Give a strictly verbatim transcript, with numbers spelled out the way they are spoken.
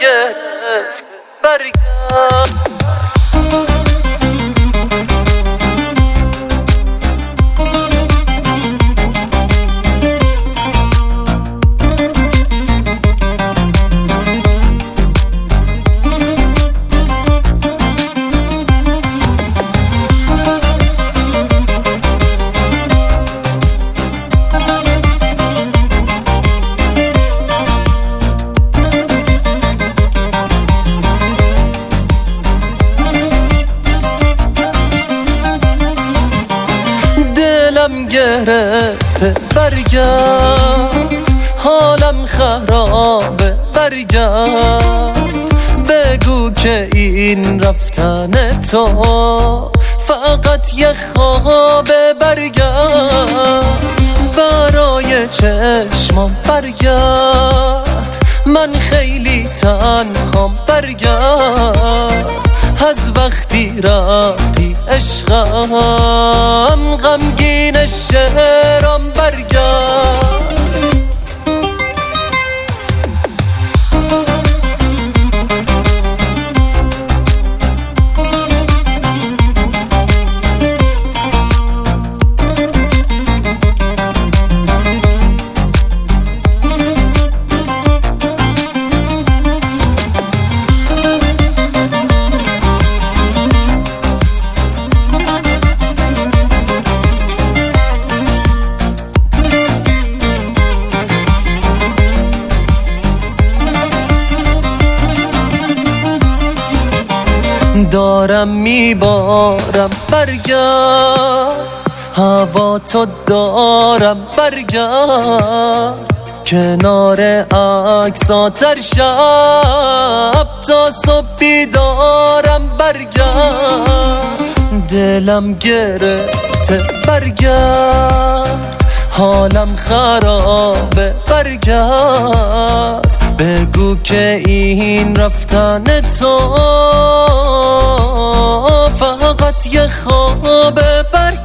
گرفته برگرد. دلم گرفته برگرد، حالم خرابه برگرد. بگو که این رفتن تو فقط یه خوابه برگرد. برای چشمام برگرد، من خیلی تنهام برگرد. از وقتی رفتی عشقم غمگین شهرام برگرد. دارم میبارم برگرد، هوا تو دارم برگرد. کنار عکساتر شب تا صبح بیدارم برگرد. دلم گرفته برگرد، حالم خرابه برگرد. بگو که این رفتن تو فقط یه خوابه برگرد.